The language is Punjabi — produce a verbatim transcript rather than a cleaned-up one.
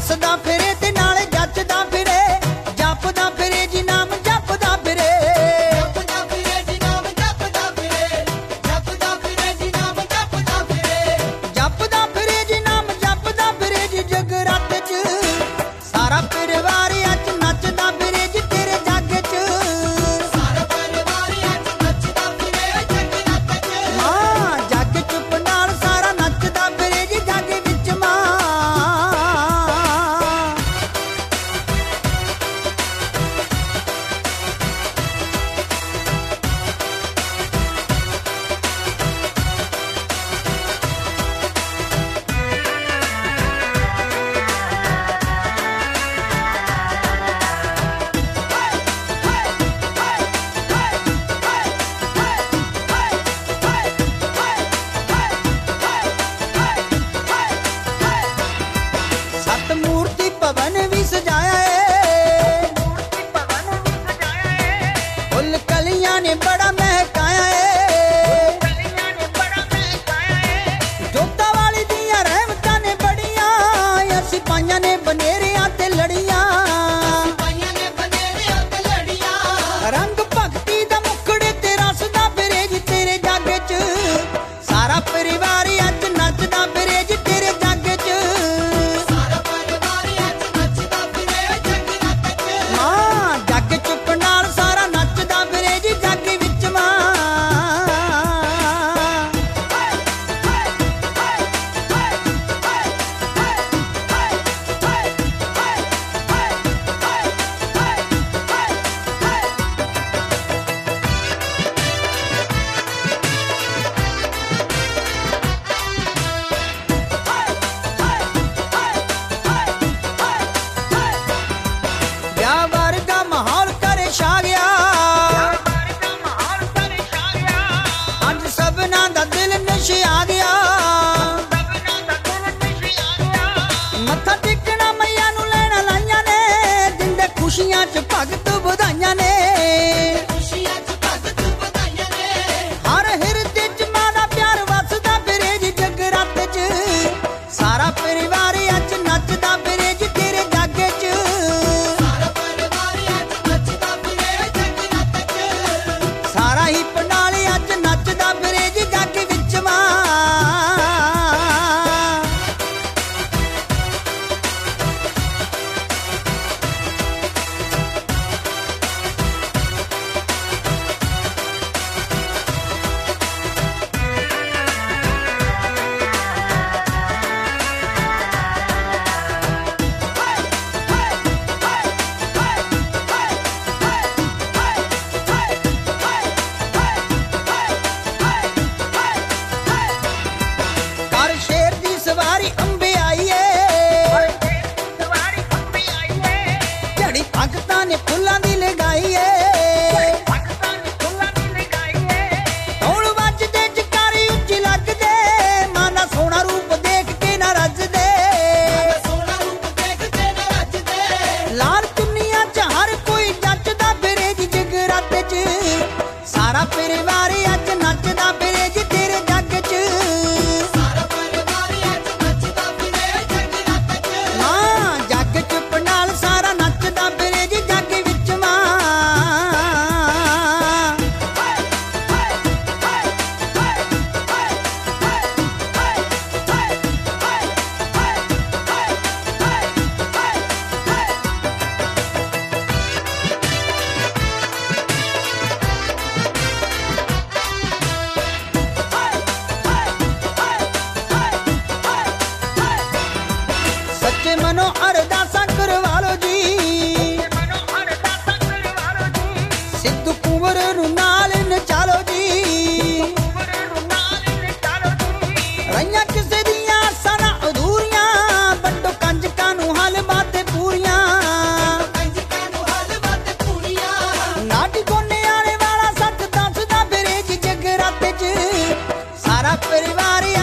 ਹੱਸਦਾ ਫਿਰੇ ਤੇ ਨਾਲੇ ਜੱਚਦਾ ਫਿਰੇ, ਜਪਦਾ ਫਿਰੇ ਜੀ ਨਾਮ ਜਪਦਾ ਫਿਰੇ, ਜਪਦਾ ਫਿਰੇ ਜੀ ਨਾਮ ਜਪਦਾ ਫਿਰੇ, ਜਪਦਾ ਫਿਰੇ ਜੀ ਨਾਮ ਜਪਦਾ ਫਿਰੇ, ਜਪਦਾ ਫਿਰੇ ਜੀ ਨਾਮ ਜਪਦਾ ਫਿਰੇ ਜੀ ਜਗਰਾਤੇ 'ਚ ਸਾਰਾ ਪਰਿਵਾਰ ਅੱਜ ਨੱਚਦਾ ਫਿਰੇ ਜੀ ਤੇਰੇ ਜੱਗ 'ਚ, ਸਾਰਾ ਪਰਿਵਾਰ ਅੱਜ ਨੱਚਦਾ ਫਿਰੇ ਜਗਰਾਤੇ 'ਚ। ਮਾਂ ਜੱਗ 'ਚ ਪੰਡਾਲ ਸਾਰਾ ਨੱਚਦਾ ਫਿਰੇ ਜੀ ਜੱਗ ਵਿੱਚ ਮਾਂ। ਸੱਤ ਮੂਰਤੀ ਭਵਨ ਵੀ ਸਜਾਇਆ ਏ, ਫੁੱਲ ਕਲੀਆਂ ਨੇ ਬੜਾ ਮਹਿਕਾਇਆ ਏ, ਜੋਤਾਂ ਵਾਲੀ ਦੀਆਂ ਰਹਿਮਤਾਂ ਨੇ ਬੜੀਆਂ, ਅਸੀਂ ਪਾਈਆਂ ਨੇ ਬਨੇਰਿਆਂ ਤੇ ਲੜੀਆਂ, ਪਾਈਆਂ ਨੇ ਬਨੇਰਿਆਂ ਤੇ ਲੜੀਆਂ, ਰੰਗ ਭਗਤੀ ਦਾ ਮੁਖੜੇ ਤੇ ਰਸਦਾ ਫਿਰੇ ਜੀ ਤੇਰੇ ਜੱਗ 'ਚ, ਸਾਰਾ ਪਰਿਵਾਰ ਅੱਜ ਨੱਚਦਾ ਫਿਰੇ ਜੀ ਤੇਰੇ ਜੱਗ 'ਚ, ਸਾਰਾ ਪਰਿਵਾਰ ਅੱਜ ਨੱਚਦਾ ਫਿਰੇ ਜਗਰਾਤੇ 'ਚ। ਮਾਂ ਜੱਗ 'ਚ ਪੰਡਾਲ ਸਾਰਾ ਨੱਚਦਾ ਫਿਰੇ ਜੀ ਜੱਗ ਵਿੱਚ ਮਾਂ। ਵਿਆਹ ਵਰਗਾ ਮਾਹੌਲ ਘਰੇ ਛਾ ਗਿਆ, ਅੱਜ ਸਭਨਾਂ ਦਾ ਦਿਲ ਨਸ਼ਿਆ ਗਿਆ, ਮੱਥਾ ਟੇਕਣਾ ਮਈਆਂ ਨੂੰ ਲੈਣਾ ਲਾਈਆਂ ਨੇ, ਦਿੰਦੇ ਖੁਸ਼ੀਆਂ 'ਚ ਭਗਤ ਵਧਾਈਆਂ ਨੇ, ਖੁਸ਼ੀਆਂ 'ਚ ਭਗਤ ਵਧਾਈਆਂ ਨੇ, ਹਰ ਹਿਰਦੇ 'ਚ ਮਾਂ ਦਾ ਪਿਆਰ ਵਸਦਾ ਫਿਰੇ ਜੀ ਜਗਰਾਤੇ 'ਚ, ਸਾਰਾ ਪਰਿਵਾਰ ਅੱਜ ਨੱਚਦਾ ਫਿਰੇ ਜੀ ਤੇਰੇ ਜੱਗ 'ਚ, ਸਾਰਾ ਪਰਿਵਾਰ ਅੱਜ ਨੱਚਦਾ ਫਿਰੇ ਜਗਰਾਤੇ 'ਚ। ਸਾਰਾ ਹੀ ਪੰਡਾਲ ਅੱਜ ਨੱਚਦਾ ਫਿਰੇ ਜੀ ਜੱਗ ਵਿੱਚ ਮਾਂ। ਕਰ ਸ਼ੇਰ ਦੀ ਸਵਾਰੀ ਅੰਬੇ ਆਈਏ, ਝੜੀ ਭਗਤਾਂ ਨੇ ਫੁੱਲਾਂ ਦੀ ਲਗਾਈਏ, ਢੋਲ ਵੱਜਦੇ ਜਕਾਰੇ ਉੱਚੀ ਲੱਗਦੇ, ਮਾਂ ਦਾ ਸੋਹਣਾ ਰੂਪ ਦੇਖ ਕੇ ਨਾ ਰੱਜਦੇ, ਸੋਹਣਾ ਰੂਪ ਦੇਖ ਕੇ ਨਾ ਰੱਜਦੇ, ਲਾਲ ਚੁੰਨੀਆਂ 'ਚ ਹਰ ਕੋਈ ਜੱਚਦਾ ਫਿਰੇ ਜੀ ਜਗਰਾਤੇ 'ਚ, ਸਾਰਾ ਪਰਿਵਾਰ ਅੱਜ ਨੱਚਦਾ ਫਿਰੇ ਜੀ ਤੇਰੇ ਜੱਗ 'ਚ, ਸਾਰਾ ਪਰਿਵਾਰ ਅੱਜ ਨੱਚਦਾ ਫਿਰੇ ਜਗਰਾਤੇ 'ਚ। ਮਾਂ ਜੱਗ 'ਚ ਪੰਡਾਲ ਸਾਰਾ ਨੱਚਦਾ ਫਿਰੇ ਜੀ ਜੱਗ ਵਿੱਚ ਮਾਂ। ਸੱਚੇ ਮਨੋਂ ਅਰਦਾਸਾਂ ਕਰਵਾ ਲੋ ਜੀ, ਸਿੱਧੂ ਕੁੰਵਰ ਨੂੰ ਨਾਲ ਨਚਾਲੋ ਜੀ, ਰਹੀਆਂ ਕਿਸੇ ਦੀਆਂ ਆਸਾਂ ਨਾ ਅਧੂਰੀਆਂ, ਵੱਡੋ ਕੰਜਕਾਂ ਨੂੰ ਹਲ ਬਾਤੇ ਪੂਰੀਆਂ, ਕੰਜਕਾਂ ਨੂੰ ਹਲ ਬਾਤ ਪੂਰੀਆਂ, ਨਾਟੀ ਕੋਨੇ ਆਣੇ ਵਾਲਾ ਸੱਚ ਦੱਸਦਾ ਫਿਰੇ ਜੀ ਜਗਰਾਤੇ 'ਚ, ਸਾਰਾ ਪਰਿਵਾਰ